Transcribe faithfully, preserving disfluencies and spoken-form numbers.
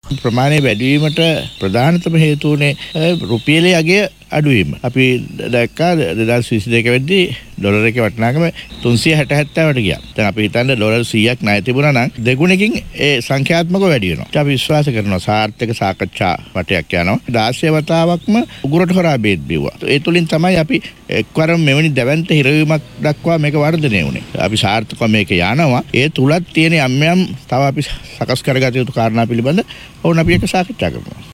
ප්‍රමාණය වැඩිවීමට ප්‍රධානතම හේතුව උනේ රුපියලේ අගය අඩුවීම. අපි දැක්කා දෙදාස් විසි දෙක වෙද්දී ඩොලර් එකේ වටිනාකම තුන්සිය හැට හැත්තෑවට ගියා. දැන් අපි හිතන්නේ ඩොලර් සීයක් ණය තිබුණා නම් දෙගුණකින් ඒ සංඛ්‍යාත්මකව වැඩි වෙනවා. අපි විශ්වාස කරනවා සාර්ථක සාකච්ඡා වටයක් යනවා. දාසය වතාවක්ම උගුරට හොරා බේත් බිව්වා. ඒ තුලින් තමයි අපි එක්වරම මෙවැනි දැවැන්ත හිරවීමක් දක්වා මේක වර්ධනය වුණේ. අපි සාර්ථකව මේක යනවා. ඒ තුලත් තියෙන යම් යම් තව අපි සකස් කරගත යුතු කාරණා පිළිබඳ ඕන අපි එක සාකච්ඡා කරනවා.